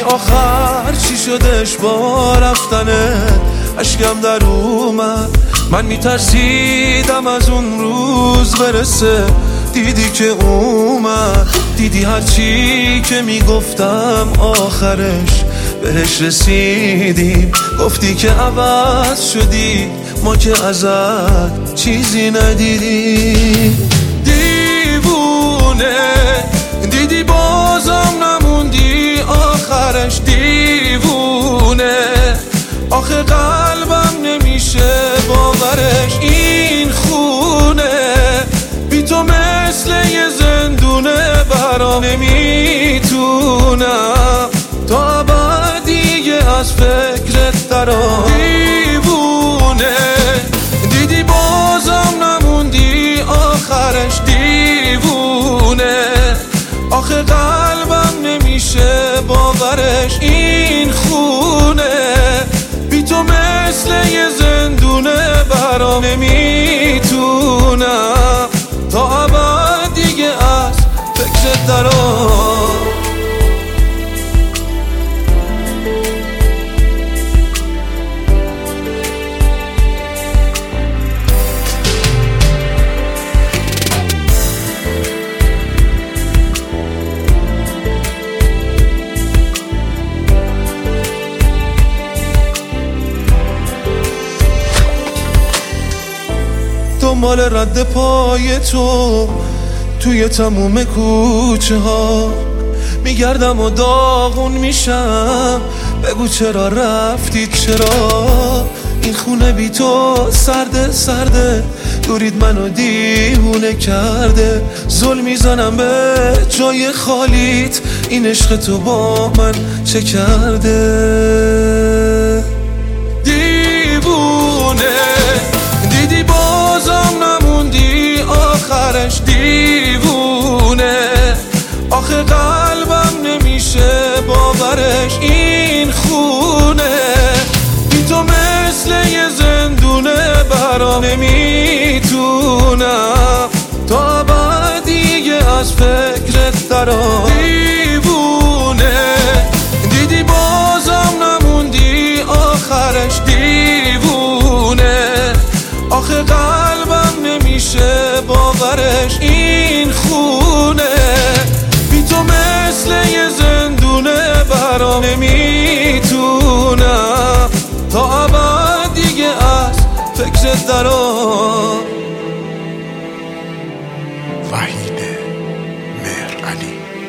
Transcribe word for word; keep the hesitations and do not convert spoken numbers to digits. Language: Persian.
آخر چی شدش با رفتنت؟ اشکم در اومد، من میترسیدم از اون روز برسه. دیدی که اومد، دیدی هرچی که میگفتم آخرش بهش رسیدیم. گفتی که عوض شدی، ما که ازت چیزی ندیدیم. دیوونه دیدی بازم نموندی آخرش. دیوونه آخه قلبم نمیشه باورش. این خونه بی تو مثل یه زندونه، برام نمیتونم تا ابد دیگه از فکرت درام. دیوونه دیدی بازم نموندی آخرش. دیوونه آخه قلبم نمیشه باورش. این خونه بی تو مثل یه زندونه، برام نمیتونم تا ابد دیگه از فکرت درام. دنبال رد پای تو توی تموم کوچه ها میگردم و داغون میشم. بگو چرا رفتید، چرا این خونه بی تو سرده سرده. دورید منو دیوونه کرده، ظلم میزنم به جای خالیت. این عشق تو با من چه کرده؟ دیوونه دیدی بازم نموندی آخرش. دیوونه آخه قلبم نمیشه باورش. این خونه بی تو مثل یه زندونه، برام نمیتونم تا ابد دیگه از فکرت درام. دیوونه دیدی بازم نموندی آخرش. دیوونه آخه قلبم نمیشه باورش. این خونه بی تو مثل یه زندونه، برام نمیتونم تا ابد دیگه از فکرت درام. وحید مهرعلی.